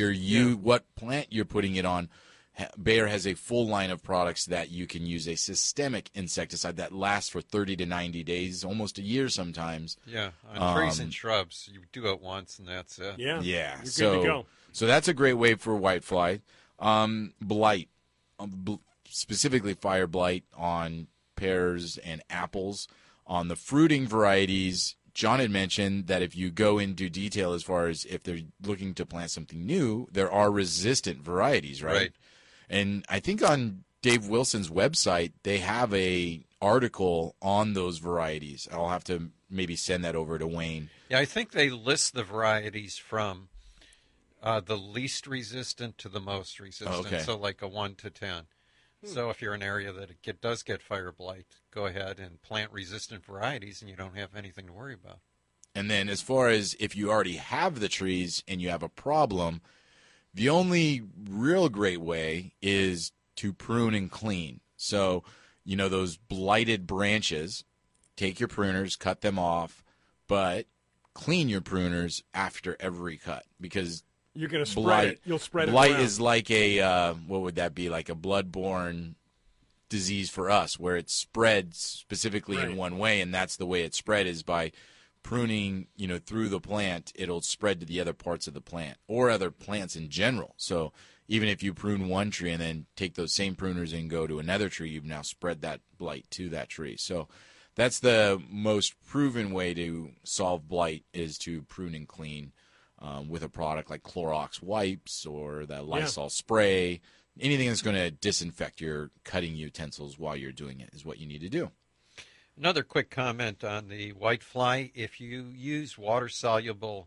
what plant you're putting it on. Bayer has a full line of products that you can use, a systemic insecticide that lasts for 30 to 90 days, almost a year sometimes. Yeah, on trees and shrubs, you do it once and that's it. Yeah, yeah. You're good to go. So that's a great way for whitefly. Blight, specifically fire blight on pears and apples. On the fruiting varieties, John had mentioned that if you go into detail as far as if they're looking to plant something new, there are resistant varieties, right? And I think on Dave Wilson's website, they have a article on those varieties. I'll have to maybe send that over to Wayne. Yeah, I think they list the varieties from the least resistant to the most resistant, so like a 1 to 10. So if you're in an area that does get fire blight, go ahead and plant resistant varieties and you don't have anything to worry about. And then as far as if you already have the trees and you have a problem, the only real great way is to prune and clean. So, those blighted branches, take your pruners, cut them off, but clean your pruners after every cut because you're going to spread it. You'll spread it blight around. is like a, what would that be, like a bloodborne disease for us where it spreads specifically in one way, and that's the way it spread is by pruning, through the plant. It'll spread to the other parts of the plant or other plants in general. So even if you prune one tree and then take those same pruners and go to another tree, you've now spread that blight to that tree. So that's the most proven way to solve blight is to prune and clean with a product like Clorox wipes or that Lysol spray. Anything that's going to disinfect your cutting utensils while you're doing it is what you need to do. Another quick comment on the whitefly. If you use water-soluble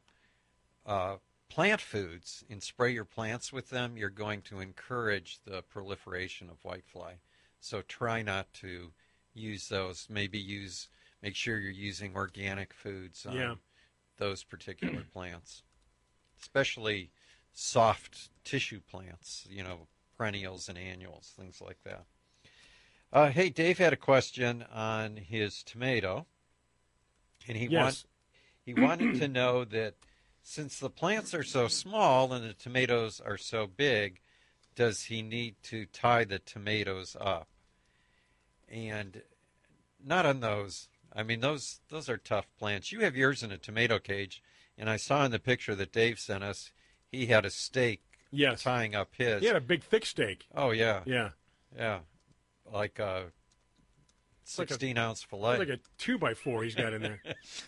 plant foods and spray your plants with them, you're going to encourage the proliferation of whitefly. So try not to use those. Make sure you're using organic foods on those particular plants, especially soft tissue plants, perennials and annuals, things like that. Hey, Dave had a question on his tomato, and he wanted to know that since the plants are so small and the tomatoes are so big, does he need to tie the tomatoes up? And not on those. I mean, those are tough plants. You have yours in a tomato cage, and I saw in the picture that Dave sent us, he had a stake tying up his. He had a big, thick stake. Oh, yeah. Yeah. Yeah. Like a 16-ounce fillet. Like a 2x4 he's got in there.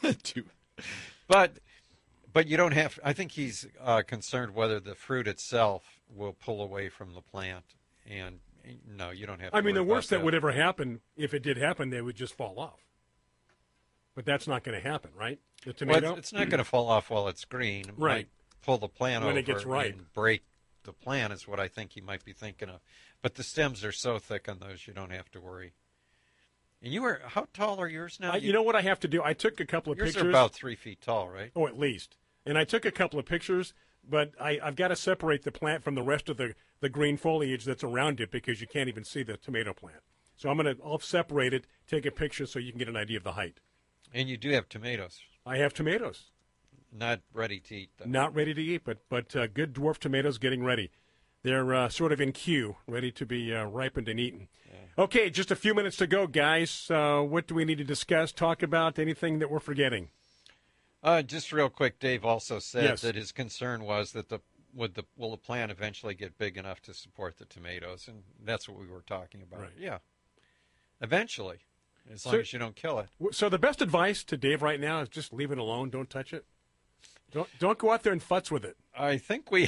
But you don't have. I think he's concerned whether the fruit itself will pull away from the plant, and no, you don't have. To the worst that would ever happen, if it did happen, they would just fall off. But that's not going to happen, right? The tomato. Well, it's not going to fall off while it's green. It might pull the plant when over it gets ripe and break the plant is what I think he might be thinking of. But the stems are so thick on those, you don't have to worry. And how tall are yours now? You know what I have to do? I took a couple of yours pictures. Yours are about 3 feet tall, right? Oh, at least. And I took a couple of pictures, but I've got to separate the plant from the rest of the green foliage that's around it because you can't even see the tomato plant. So I'll separate it, take a picture so you can get an idea of the height. And you do have tomatoes. I have tomatoes. Not ready to eat, though. Not ready to eat, but good dwarf tomatoes getting ready. They're sort of in queue, ready to be ripened and eaten. Yeah. Okay, just a few minutes to go, guys. What do we need to discuss, talk about, anything that we're forgetting? Just real quick, Dave also said that his concern was that will the plant eventually get big enough to support the tomatoes? And that's what we were talking about. Right. Yeah, eventually, as long as you don't kill it. So the best advice to Dave right now is just leave it alone. Don't touch it. Don't go out there and futz with it. I think we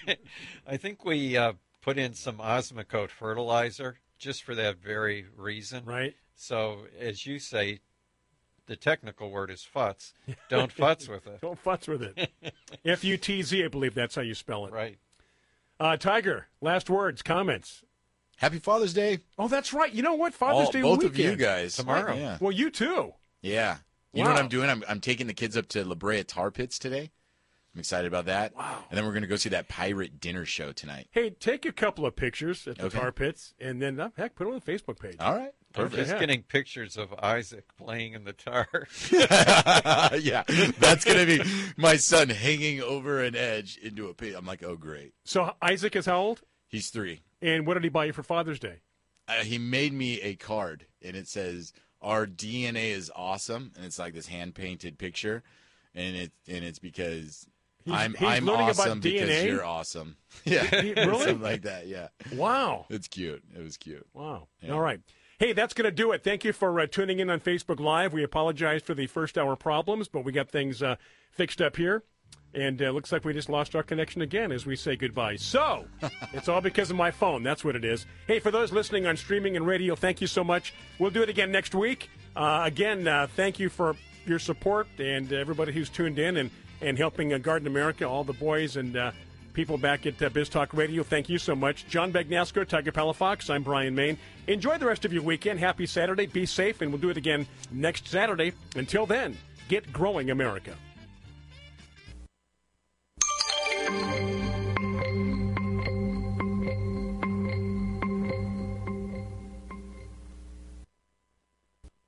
put in some Osmocote fertilizer just for that very reason. Right. So as you say, the technical word is futz. Don't futz with it. Don't futz with it. F-U-T-Z, I believe that's how you spell it. Right. Tiger, last words, comments. Happy Father's Day. Oh, that's right. You know what? Father's Day both weekend. Of you guys. Tomorrow. Right, yeah. Well, you too. Yeah. You know what I'm doing? I'm taking the kids up to La Brea Tar Pits today. I'm excited about that. Wow. And then we're going to go see that pirate dinner show tonight. Hey, take a couple of pictures at the Tar Pits, and then, heck, put them on the Facebook page. All right. Perfect. I'm just getting pictures of Isaac playing in the tar. Yeah. That's going to be my son hanging over an edge into a pit. I'm like, oh, great. So Isaac is how old? He's 3. And what did he buy you for Father's Day? He made me a card, and it says, "Our DNA is awesome," and it's like this hand-painted picture, and it's because I'm awesome because you're awesome. Yeah, really? Something like that. Yeah. Wow, it's cute. It was cute. Wow. Yeah. All right. Hey, that's going to do it. Thank you for tuning in on Facebook Live. We apologize for the first hour problems, but we got things fixed up here. And it looks like we just lost our connection again as we say goodbye. So, it's all because of my phone. That's what it is. Hey, for those listening on streaming and radio, thank you so much. We'll do it again next week. Thank you for your support and everybody who's tuned in and helping Garden America, all the boys and people back at Biz Talk Radio. Thank you so much. John Bagnasco, Tiger Palafox, I'm Brian Main. Enjoy the rest of your weekend. Happy Saturday. Be safe, and we'll do it again next Saturday. Until then, get growing, America.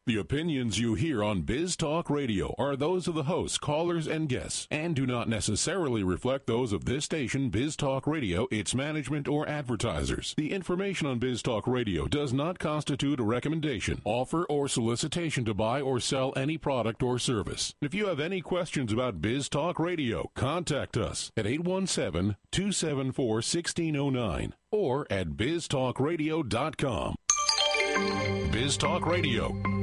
The opinions you hear on Biz Talk Radio are those of the hosts, callers, and guests, and do not necessarily reflect those of this station, Biz Talk Radio, its management, or advertisers. The information on Biz Talk Radio does not constitute a recommendation, offer, or solicitation to buy or sell any product or service. If you have any questions about Biz Talk Radio, contact us at 817-274-1609 or at biztalkradio.com. Biz Talk Radio.